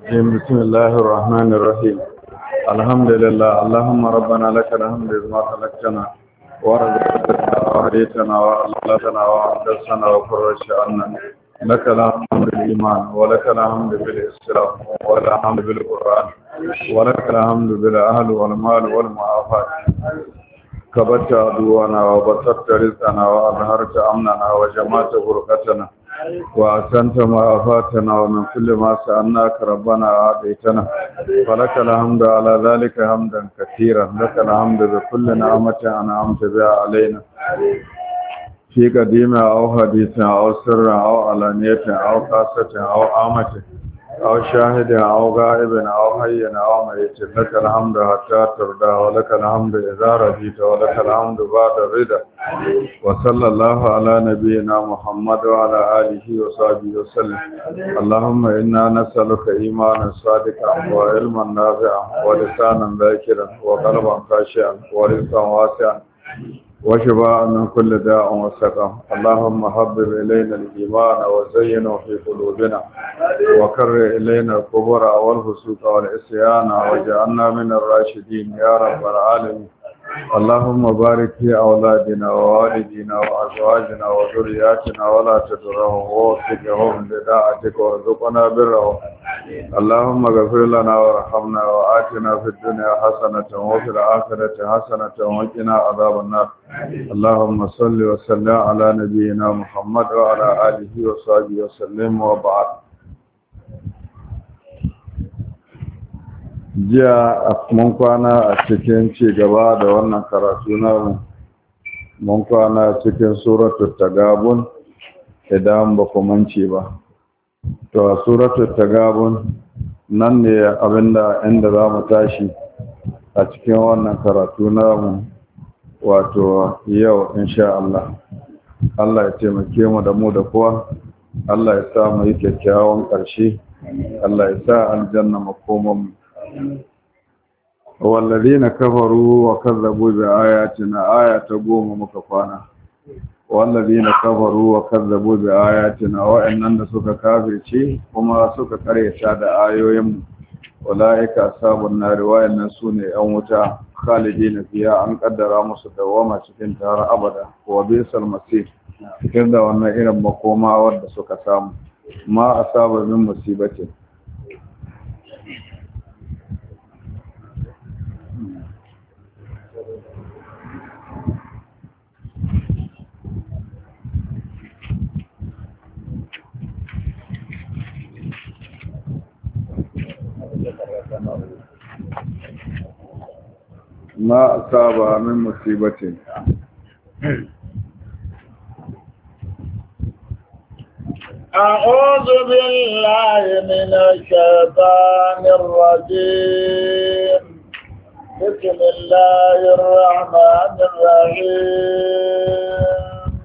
بسم الله الرحمن الرحيم. الحمد لله اللهم ربنا لك الحمد بما خلقتنا ورزقتنا وهديتنا وعلمتنا وعدتنا وفرجت عنا. لك الحمد بالإيمان ولك الحمد بالإسلام ولك الحمد بالقرآن ولك الحمد بالأهل والمال والمعافاة. كبرت عدونا وبسطت رزقنا وأظهرت أمننا وجمعت بركتنا وأحسنت ما أفاتنا ومن كل ما سألناك ربنا أعطيتنا. فلك الحمد على ذلك حمدا كثيرا. لك الحمد بكل نعمة أنعمت بها علينا في قديم أو حديث أو سر أو علانية أو خاصة أو عامة أو شاهد أو غائب أو حي أو ميت. لك الحمد حتى ترضى ولك الحمد إذا رضيت ولك الحمد بعد الرضا. وصلى الله على نبينا محمد وعلى آله وصحبه وسلم. اللهم إنا نسألك إيمانا صادقا وعلما نافعا ولسانا ذاكرا وقلبا خاشعا ورزقا واسعا وشفاء من كل داء وسقم. اللهم حبب إلينا الإيمان وزينه في قلوبنا وكرر إلينا الكفر والفسوق والعصيان واجعلنا من الراشدين يا رب العالمين. اللهم بارك في أولادنا ووالدينا وأزواجنا وذرياتنا ولا تضرهم ووفقهم لطاعتك وارزقنا برهم. اللهم اغفر لنا وارحمنا وآتنا في الدنيا حسنة وفي الآخرة حسنة وقنا عذاب النار. اللهم صل وسلم على نبينا محمد وعلى آله وصحبه وسلم وبعد. jiya mun kwana a cikin ci gaba da wannan karatu namu, mun kwana cikin suratul tagabun idan ba ku mance ba. To suratul tagabun nan ne abinda inda za mu tashi a cikin wannan karatu namu, wato yau insha Allah. Allah ya taimake mu da mu da kowa, Allah ya sa mu yi kyakkyawan ƙarshe, Allah ya sa aljanna makomanmu. والذين كفروا وكذبوا بآياتنا آية قوم مكفانا. والذين كفروا وكذبوا بآياتنا وإننا سك كافر شيء وما سك كريشا دا آيوهم أولئك أصحاب النار وإن سوني أموتا خالدين فيها أن قدر مصدوما cikin tara abada wa bisal masir. cikin da wannan irin makoma wanda suka samu ma asaba min musibatin ما أصاب من مصيبة أعوذ بالله من الشيطان الرجيم. بسم الله الرحمن الرحيم.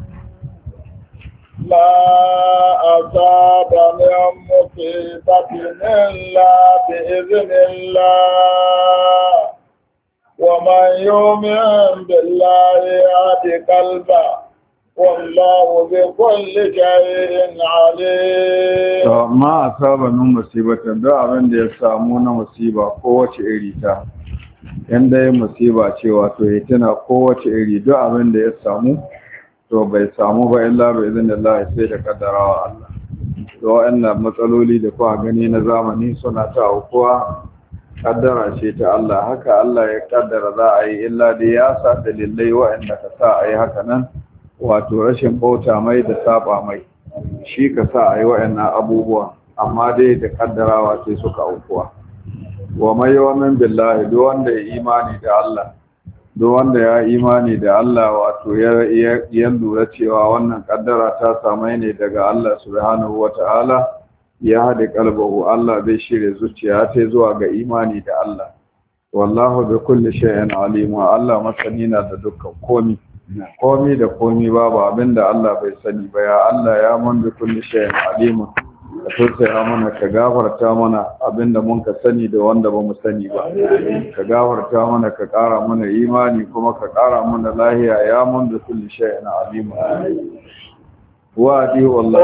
ما أصاب من مصيبة إلا بإذن الله ومن يؤمن بالله يهد قلبه والله بكل شيء عليم. ما أصاب من مصيبة da abin da ya samu na musiba kowace iri ta, inda ya musiba ce wato ya tana kowace iri, duk abin da ya samu to bai samu ba illa bi idhnillah sai da kaddarawa Allah. To wa'annan matsaloli da kuka gani na zamani suna ta aukuwa, kaddara ce ta Allah. Haka Allah ya kaddara za a yi, illa da ya sa dalilai wa'anda ka sa a yi haka nan, wato rashin bauta mai da saba mai shi ka sa a yi wa'annan abubuwa, amma dai da kaddarawa sai suka aukuwa. Wa mai yawan billahi, duk wanda ya imani da Allah, duk wanda ya imani da Allah, wato ya lura cewa wannan kaddara ta samai ne daga Allah subhanahu wata'ala, ya haɗe kalbahu, Allah zai shirya zuciya ta zuwa ga imani da Allah. Wallahu bi kulli shay'in alim, Allah masani na da dukkan komi da komi, babu abinda Allah bai sani ba. Ya Allah ya man bi kulli shay'in alim, ka tausaya mana, ka gafarta mana abinda mun ka sani da wanda ba mu sani ba, ka gafarta mana, ka ƙara mana imani kuma ka ƙara mana lahiya. Ya man bi kulli shay'in alim. وأطيعوا الله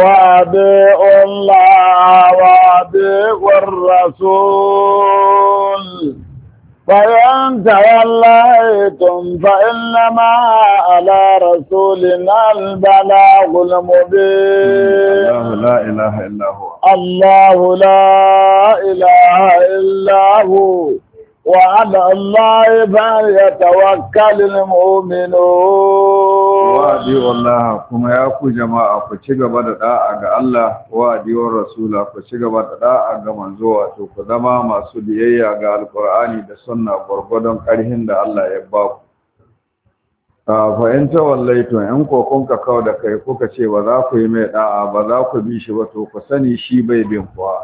وأطيعوا الرسول فإن توليتم فإنما على رسولنا البلاغ المبين. الله لا إله إلا هو. الله لا إله إلا هو وعلى الله فليتوكل المؤمنون. وأطيعوا الله كما يأكو جماعة فشغب دعاء الله وأطيعوا الرسول فشغب دعاء منزوة فدما ما سبيئي القرآن da sunna gurgudun ƙarhin da Allah ya ba ku. Fa in tawallaitu in ko kun ka kawo da kai kuka ce ba za ku yi mai da'a ba za ku bi shi ba to ku sani shi bai bin kuwa.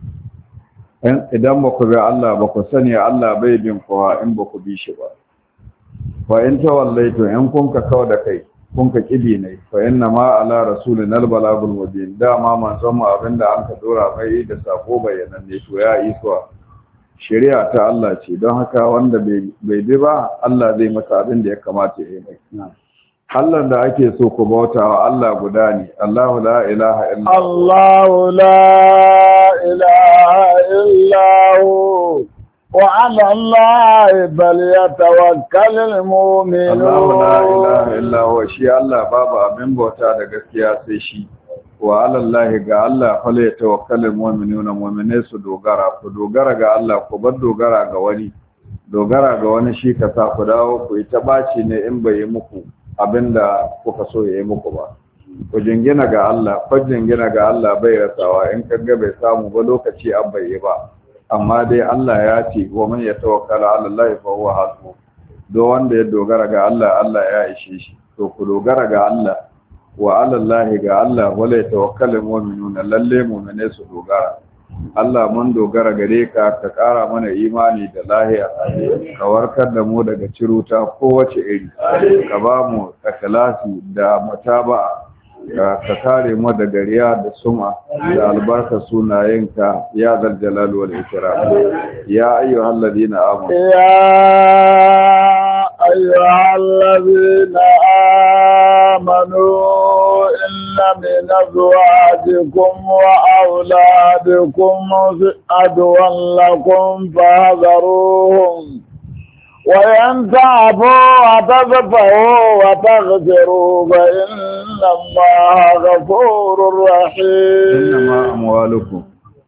Idan ba ku bi Allah ba ku sani Allah bai bin kuwa in ba ku bi shi ba. Fa in tawallaitu in kun ka kawo da kai kun ka kibi ne fa inna ma ala rasulina albalagul mubin dama manzon mu abinda an ka dora mai da sako bayanan ne to ya isuwa. Shari'a ta Allah ce don haka wanda bai bi ba Allah zai masa abin da ya kamata ya yi mai. Allah da ake so ku bauta wa Allah guda ne Allahu la ilaha illa Allahu la ilaha illa hu wa 'ala Allahi falyatawakkalul mu'minun. Allahu la ilaha illa hu shi Allah babu abin bauta da gaskiya sai shi. Wa alallahi ga Allah fala yatawakkalul mu'minuna mu'mine su dogara ku dogara ga Allah ku bar dogara ga wani dogara ga wani shi ka sa ku dawo ku yi ta baci ne in bai yi muku abinda kuka so ya yi muku ba ku jingina ga Allah ku jingina ga Allah bai rasawa in kaga bai samu ba lokaci an bai yi ba amma dai Allah ya ce wa man yatawakkala ala Allah fa huwa hasbuh do wanda ya dogara ga Allah Allah ya ishe shi to ku dogara ga Allah wa alallahi ga Allah wala tawakkalul mu'minuna lalle mu'mine su dogara Allah mun dogara gare ka ka kara mana imani da lahiya ka warkar da mu daga ciruta kowace iri ka ba mu ikhlasi da mutaba'a ka kare mu daga riya da suma da albarka sunayenka ya zal jalal wal ikram ya ayyuhalladhina amanu أيها الذين آمنوا إن من أزواجكم وأولادكم عدوا لكم فاحذروهم وإن تعفوا وتصفحوا وتغفروا فإن الله غفور رحيم.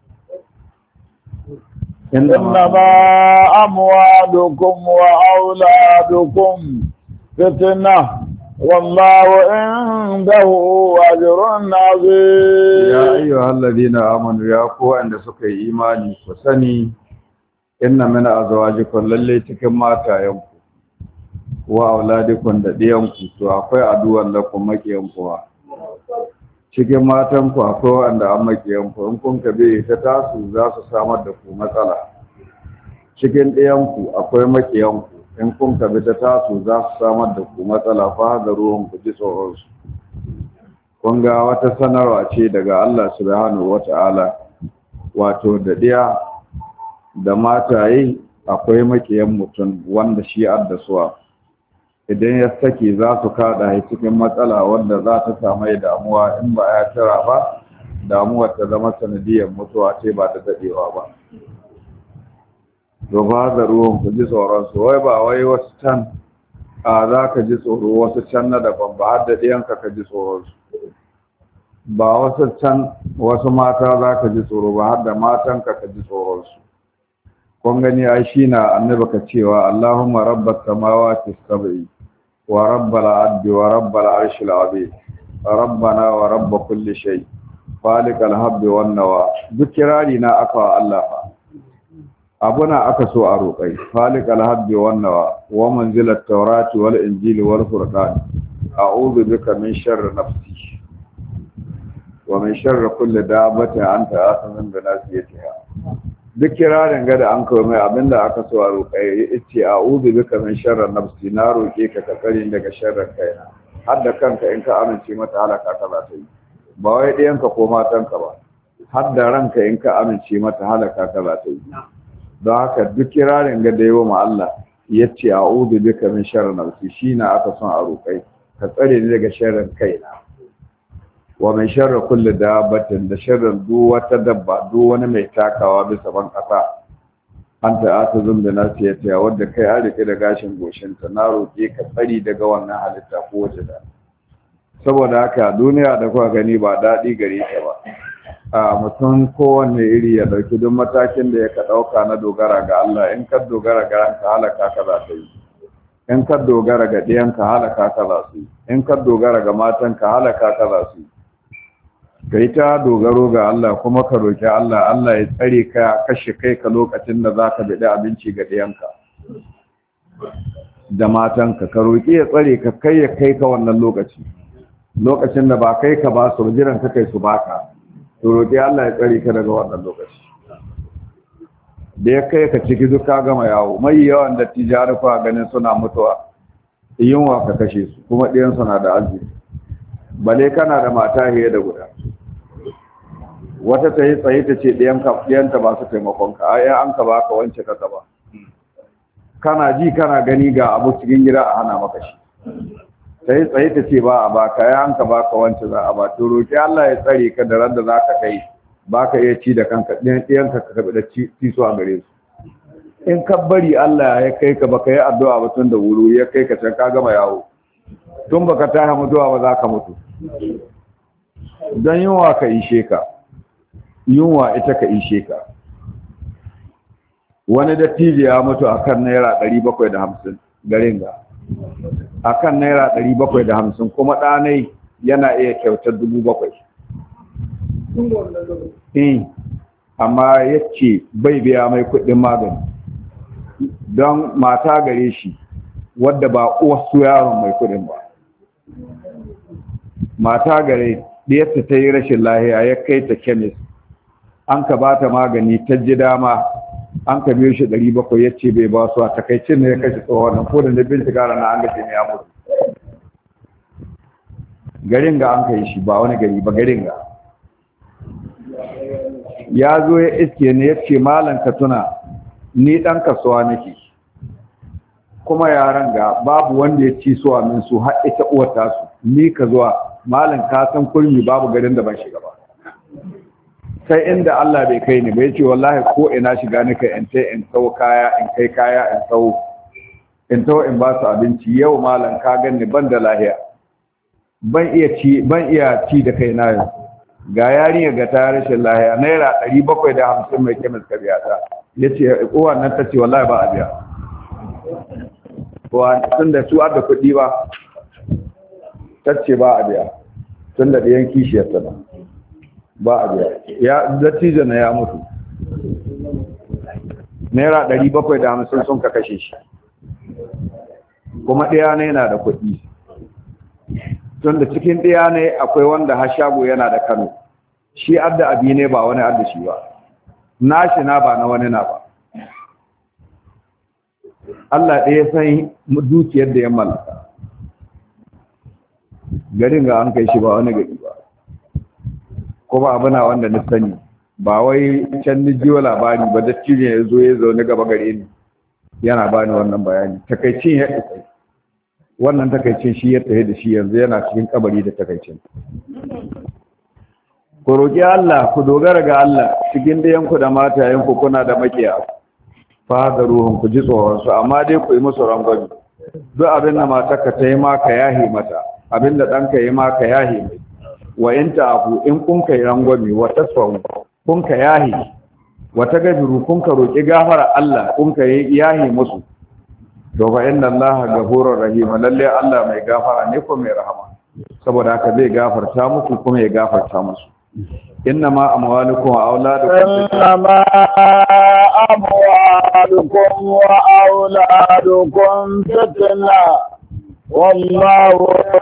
إنما أموالكم وأولادكم فتنة والله عنده أجر عظيم. يا أيها الذين آمنوا يا قوة عند سكي إيماني فسني إن من أزواجكم للي تكما تايمكم وأولادكم ديانكم وأخوي عدوا لكم مكيانكم cikin matanku akwai wanda an makiyanku in kun kabe ta tasu za su samar da ku matsala cikin ɗayanku akwai makiyanku in kun kabe ta tasu za su samar da ku matsala fa da ruwan ku ji tsoronsu kun ga wata sanarwa ce daga Allah subhanahu wata'ala wato da ɗaya da mataye akwai makiyan mutum wanda shi addasuwa idan ya saki za su kada shi cikin matsala wanda za ta samu damuwa in ba ya tara ba damuwar ta zama sanadiyar mutuwa ce ba da dadewa ba to ba da ruwan ku ji tsoron su wai ba wai wasu can a za ka ji tsoro wasu can na daban ba har da ɗiyanka ka ji tsoron su ba wasu can wasu mata za ka ji tsoro ba har da matanka ka ji tsoron su kun gani ai shi na annabi ka cewa Allahumma rabbas samawati sab'i wa rabbal ardi wa rabbal arshil azim rabbana wa rabb kulli shay falikal habbi wan nawa duk kirari na aka Allah fa abuna aka so a roƙai falikal habbi wan nawa wa manzilat tawrati wal injili wal furqan a'udhu bika min sharri nafsi wa min sharri kulli dabbatin anta akhidhun bi nasiyatiha duk kirarin gada an kawo mai abinda aka so a roƙai yace a'udhu bika min sharri nafsi na roƙe ka ka tsare daga sharrin kaina har da kanka in ka amince mata halaka ta za ta yi ba wai ɗayanka ko matanka ba har da ranka in ka amince mata halaka ta za ta yi don haka duk kirarin ga da yawa ma Allah yace a'udhu bika min sharri nafsi shine aka son a roƙai ka tsare ni daga sharrin kaina wa min sharri kulli dabbatin da sharrin duk wata dabba duk wani mai takawa bisa ban kasa anta atuzun da nasiyata wadda kai a rike da gashin goshinta na roke ka tsari daga wannan halitta ko wace da saboda haka duniya da kuka gani ba daɗi gare ta ba a mutum kowanne iri ya ɗauki duk matakin da ya ka ɗauka na dogara ga Allah in ka dogara ga ranka halaka ka za ta yi in ka dogara ga ɗiyanka halaka ka za su yi in ka dogara ga matanka halaka ka za su yi ka yi ta dogaro ga Allah kuma ka roƙi Allah Allah ya tsare ka kashe kai ka lokacin da za ka biɗi abinci ga ɗiyanka da matanka ka roƙi ya tsare ka kai ya kai ka wannan lokacin da ba kai ka ba su jiran ka kai su baka to roƙi Allah ya tsare ka daga wannan lokaci da ya kai ka ciki duk ka gama yawo mai yawan da tijarufa ganin suna mutuwa yunwa ka kashe su kuma ɗiyan suna da arziki bale kana da mata hiye da guda wata ta yi tsaye ta ce ɗiyanta ba su taimakonka a yan an ka ba ka wance ka ba kana ji kana gani ga abu cikin gida a hana maka shi ta yi tsaye ta ce ba a ba ka yan ka ba ka wance za a ba to roƙi Allah ya tsare ka da ran da za ka kai ba ka iya ci da kanka ɗiyanka ka kaɓi da ciso a gare su in ka bari Allah ya kai ka baka yi addu'a ba tun da wuri ya kai ka can ka gama yawo tun baka taha mutuwa ba za ka mutu don yunwa ka ishe ka yunwa ita ka ishe ka wani dattijo ya mutu akan naira 750 garin ga akan naira 750 kuma ɗanai yana iya kyautar 7,000 amma yace bai biya mai kuɗin magani don mata gare shi wadda ba wasu yaron mai kuɗin ba mata gare ɗiyarta ta yi rashin lahiya ya kai ta kemis an ka ba ta magani ta ji dama an ka biyo shi 700 ya ce bai ba su a takaicin ne ya kashe tsohon nan ko da na bincika rana an gace ne ya mutu garin ga an kai shi ba wani gari ba garin ga ya zo ya iske ne ya ce malam ka tuna ni ɗan kasuwa nake kuma yaran ga babu wanda ya ci suwa min su har ita uwar tasu ni ka zuwa malam ka san kurmi babu garin da ban shiga ba sai inda Allah bai kai ni bai ce wallahi ko ina shiga nika in tsawo kaya in kai kaya in tsawo in ba su abinci yau malam ka ganni ban da lahiya ban iya ci da kai na yau ga yarinya ga ta rashin lahiya naira 750 mai kemis ka biya ta yace uwa nan ta ce wallahi ba a biya wa tun da su da kuɗi ba ta ce ba a biya tun da ɗayan kishiyar ta ba a biya ya dattijo na ya mutu naira 750 sun ka kashe shi kuma ɗaya ne yana da kuɗi tun da cikin ɗaya ne akwai wanda har shago yana da Kano shi adda abi ne ba wani adda shi ba nashi na ba na wani na ba Allah ɗaya san dukiyar da ya mallaka garin ga an kai shi ba wani gari ba kuma abu na wanda na sani ba wai can ni jiwa labari ba da cikin ya zo ya zaune gaba gare ni yana bani wannan bayani takaicin ya isa wannan takaicin shi ya tsaye da shi yanzu yana cikin kabari da takaicin ku roƙi Allah ku dogara ga Allah cikin ɗayanku da matayenku kuna da makiya fada ruhun ku ji tsoronsu amma dai ku yi musu rangwami duk abin da matarka ta yi maka yahi mata abin da ɗanka yi maka yahi mai wa in ta'afu in kun kai rangwami wa tasfahu kun ka yahi wa tagabiru kun ka roƙi gafara Allah kun ka yahi musu to fa inna Allah ghafurur rahim lalle Allah mai gafara ne ko mai rahama saboda haka zai gafarta muku kuma ya gafarta musu إنما أموالكم وأولادكم فتنة والله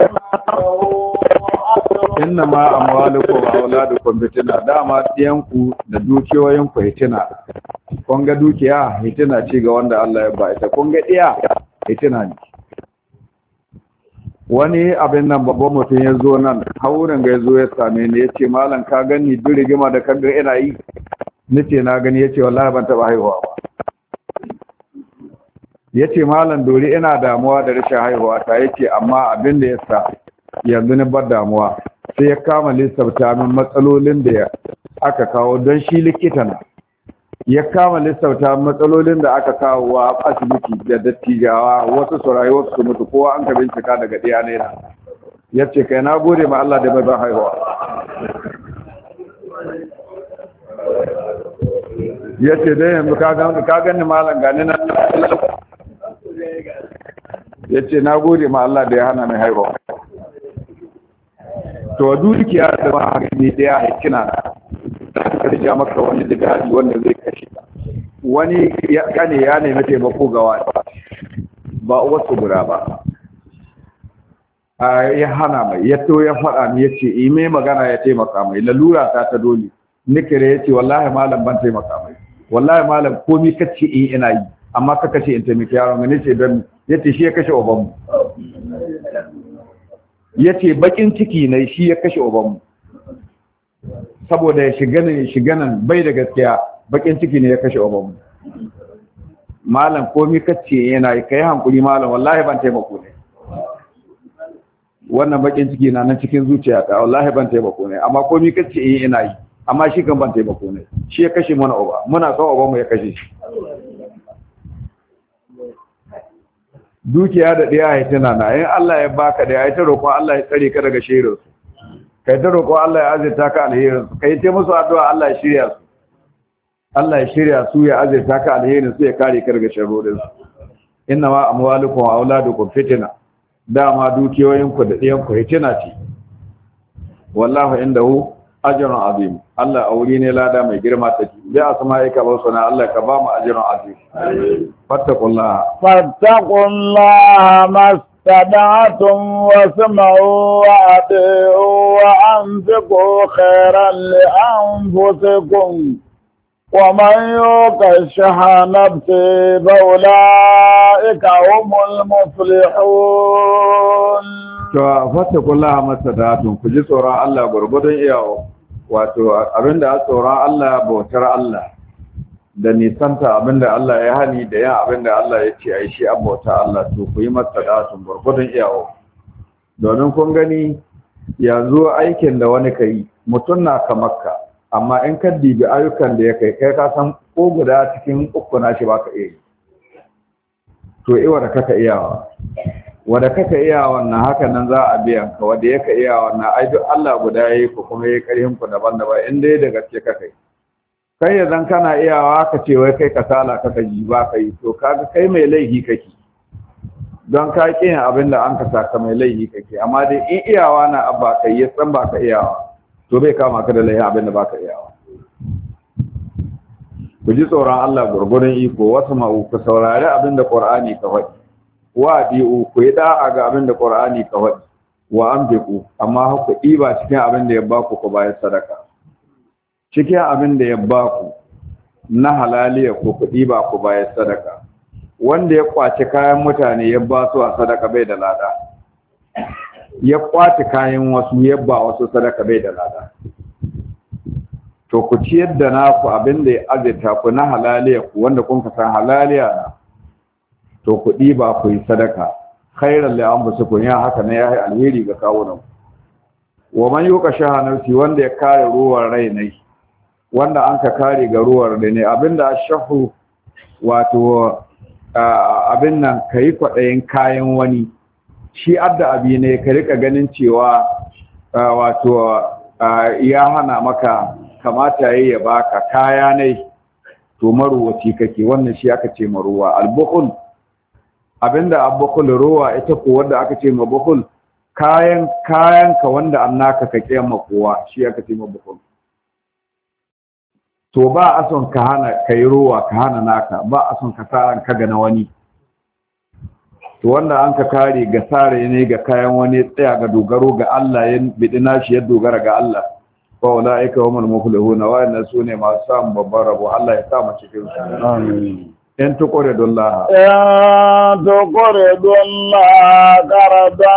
إنما أموالكم وأولادكم فتنة dama diyanku da dukiyoyinku hitina kun ga dukiya hitina ce ga wanda Allah ya ba ita kun ga diya hitina ne wani abin nan babban mutum ya zo nan haurin ga ya zo ya same ni ya ce malam ka gani duk rigima da kan ga ina yi nace na gani ya ce wallahi ban taɓa haihuwa ba ya ce malam dori ina damuwa da rashin haihuwa ta ya ce amma abin da ya sa yanzu ni bar damuwa sai ya kama lissafta min matsalolin da aka kawo don shi likita na ya kama lissafta matsalolin da aka kawo wa asibiti da dattijawa wasu su rayu wasu su mutu kowa an ka bincika daga ɗaya ne ya ce kai na gode ma Allah da bazan haihuwa ya ce dai yanzu ka gani malam gani na ya ce na gode ma Allah da ya hana mai haihuwa to dukiya da ba haka ne da ya haikina ka rija maka wani digadi wanda zai kashe wani kane ya nemi taimako ga wani ba wasu guda ba ya hana mai ya to ya faɗa ni ya ce mai magana ya taimaka mai lalura ta dole nikire ya ce wallahi malam ban taimaka mai wallahi malam komi kace in ina yi amma ka kashe in taimaki yaron ne ce don ya ce shi ya kashe ubanmu ya ce bakin ciki ne shi ya kashe ubanmu saboda ya shiga nan bai da gaskiya bakin ciki ne ya kashe ubanmu malam komi kace yana yi kai hankuri malam wallahi ban taimako ne wannan bakin ciki na nan cikin zuciyata wallahi ban taimako ne amma komi kace ina yi amma shi kan ban taimako ne shi ya kashe mana uba muna son ubanmu ya kashe shi dukiya da ɗaya ya tana na yin Allah ya baka da ya ta roƙon Allah ya tsare ka daga shirin su kai ta roƙon Allah ya azurta ka alherin su kai ta musu addu'a Allah ya shirya su Allah ya shirya su ya azurta ka alherin su ya kare ka daga sharrorin su inna ma amwalukum wa auladukum fitna dama dukiyoyin ku da ɗiyan ku fitina ce wallahu indahu ajrun azim Allah aure ne lada mai girma take bi asma'ika wa sana Allah ka ba mu ajrun azim fattaqullaha mastada'tum wasma'u wa ati'u wa anfiqu khairan li anfusikum wa man yuqashaha nafsi faulaika humul muflihun. To fattaqullaha mastada'tum ku ji tsoron Allah gurgudun iyawo wato abinda a tsoron Allah bautar Allah da nisanta abinda Allah ya hani da yan abinda Allah ya ce ai shi abauta Allah to ku yi mastada'tum gurgudun iyawo domin kun gani yanzu aikin da wani kai mutun na kamakka amma in ka dibi ayyukan da ya kai ka san ko guda cikin uku na shi baka iya to iwa da kaka iyawa wanda kaka iya wannan haka nan za a biyan ka wanda yake iya wannan ai duk Allah guda yayi ku kuma yayi karhin ku daban-daban in dai da gaske kaka kai yanzu kana iyawa ka ce wai kai kasala kaka ji ba kai to kaga kai mai laifi kake don ka kin abin da an ka saka mai laifi kake amma dai in iyawa na abba kai ya san ba ka iyawa to bai kama ka da laifi abin da ba ka iyawa ku ji tsoron Allah gurgurun iko wasu ma'u ku saurari abin da Qur'ani ka faɗi wa bi'u ku yi da'a ga abin da Qur'ani ka faɗi wa ambiku amma ku ɗiba cikin abin da ya baku ku bayar sadaka cikin abin da ya baku na halaliya ku ɗiba ku bayar sadaka wanda ya kwace kayan mutane ya ba su a sadaka bai da lada ya kwace kayan wasu ya ba wasu sadaka bai da lada to ku ciyar da naku abin da ya azurta ku na halaliya ku wanda kun ka san halaliya na to ku ɗiba ku yi sadaka khairan li anfusikum ya haka ne yayi alheri ga kawunan wa man yuqa shaha nafsi wanda ya kare ruwan rai ne wanda an ka kare ga ruwan rai ne abinda shahu wato abin nan kai kwadayin kayan wani shi adda abi ne ka rika ganin cewa wato ya hana maka kamata yayi ya baka kaya ne to maruwaci kake wannan shi aka ce maruwa al-bukhul abinda abbakul ruwa ita ko wanda aka ce mabukul kayan ka wanda annaka ka kiyama kowa shi aka ce mabukul to ba a son ka hana kai ruwa ka hana naka ba a son ka saran ka ga na wani to wanda an ka kare ga sare ne ga kayan wani tsaya ga dogaro ga Allah ya bidina shi ya dogara ga Allah wa ulaika humul muflihun wa inna sunne masu samun babban rabo Allah ya sa mu cikin su amin إن تقرضوا الله قرضا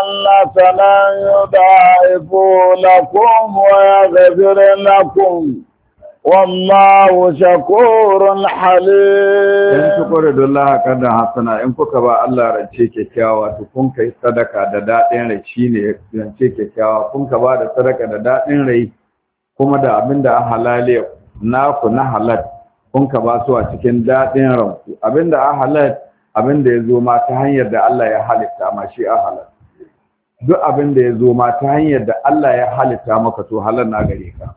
حسنا يضاعف لكم ويغفر لكم والله شكور حليم in tuqridu Allah kada hasana in kuka ba Allah rance kyakkyawa to kun kai sadaka da dadin rai shine rance kyakkyawa kun ka ba da sadaka da dadin rai kuma da abinda a halale naku na halal kun ka ba su a cikin dadin ranku abinda a halal abinda ya zo ma ta hanyar da Allah ya halitta ma shi a halal duk abinda ya zo ma ta hanyar da Allah ya halitta maka to halal na gare ka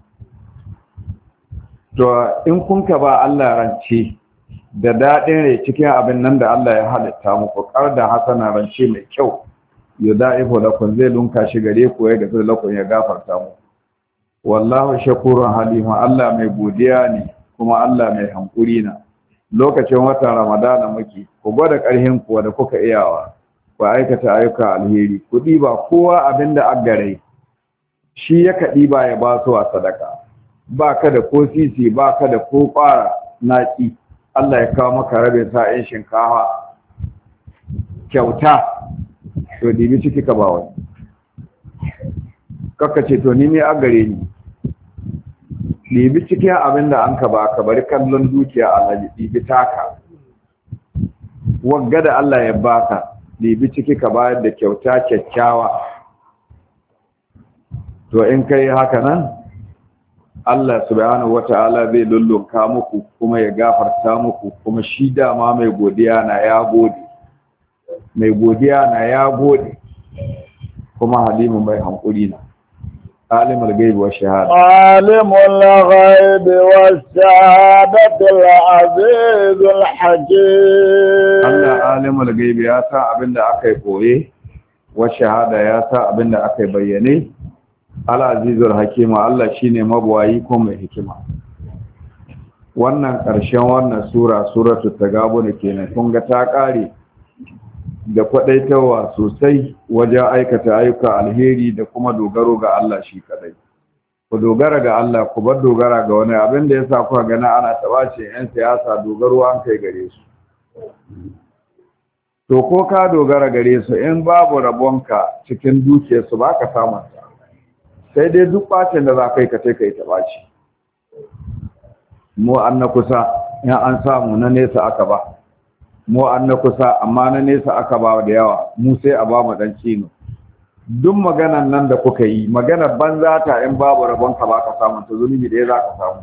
to in kun ka ba Allah rance da daɗin rai cikin abin nan da Allah ya halitta muku ƙar da hasana rance mai kyau yudaifu lakum zai lunka shi gare ku ya gafi lakum ya gafarta mu wallahu shakurun halima Allah mai godiya ne kuma Allah mai hankuri na lokacin watan ramadana muke ku gwada ƙarhin ku da kuka iyawa ku aikata ayyuka alheri ku ɗiba kowa abin da aggare shi ya ka ɗiba ya ba su a sadaka ba ka da ko sisi ba ka da ko ƙwara naƙi Allah ya kawo maka rabin sa'in shinkafa kyauta to dibi ciki ka ba wani kaka ce to ni ne a gare ni dibi cikin abin da an ka ba ka bari kallon dukiya alhaji dibi taka wagga da Allah ya baka dibi ciki ka bayar da kyauta kyakkyawa to in kai haka nan Allah subhanahu wata'ala zai lullunka muku kuma ya gafarta muku kuma shi dama mai godiya na ya gode mai godiya na ya gode kuma halimu mai hankuri na alimul ghaibi wa shahada alimul ghaibi wa shahadatul azizul hakim Allah alimul ghaibi ya sa abinda akai koye wa shahada ya sa abinda akai bayyane al-azizul hakima Allah shine mabuwayi ko mai hikima wannan ƙarshen wannan suratul tagabun kenan kun ga ta ƙare da kwadaitawa sosai wajen aikata ayyuka alheri da kuma dogaro ga Allah shi kadai ku dogara ga Allah ku bar dogara ga wani abin da yasa kuka gana ana tabace yan siyasa dogaro an kai gare su to ko ka dogara gare su in babu rabonka cikin dukiyarsu baka samu sai dai duk bacin da za kai ka sai kai ta baci mu an na kusa in an samu na nesa aka ba mu an na kusa amma na nesa aka ba da yawa mu sai a ba mu dan cino duk maganan nan da kuka yi maganar banza ta in babu rabon ka ba ka samu to zunubi da za ka samu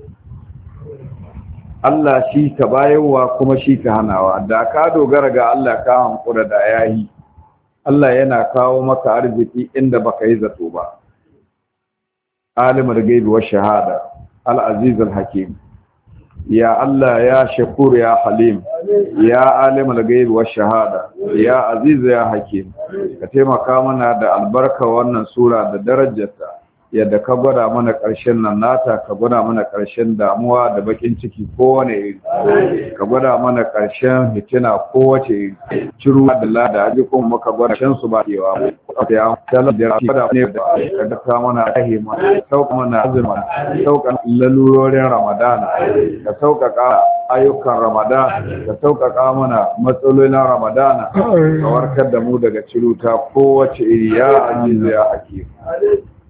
Allah shi ka bayarwa kuma shi ka hanawa da ka dogara ga Allah ka hankura da yayi Allah yana kawo maka arziki inda baka yi zato ba alimul ghaibi wash shahada al-aziz al-hakim ya Allah ya shakur ya halim ya alimul ghaibi wash shahada ya aziz ya hakim ka taimaka mana da albarka wannan sura da darajarta yadda ka gwada mana ƙarshen nan nata ka gwada mana ƙarshen damuwa da bakin ciki kowane iri ka gwada mana ƙarshen hitina kowace iri ciru da lada aji kuma maka gwada shan su ba kewa ya talar da gwada ne ka daka mana rahima sauka mana azuma sauka lalurorin ramadana ka sauƙaƙa ayyukan ramadana ka sauƙaƙa mana matsalolin ramadana ka warkar da mu daga ciruta kowace iri ya azizu ya hakim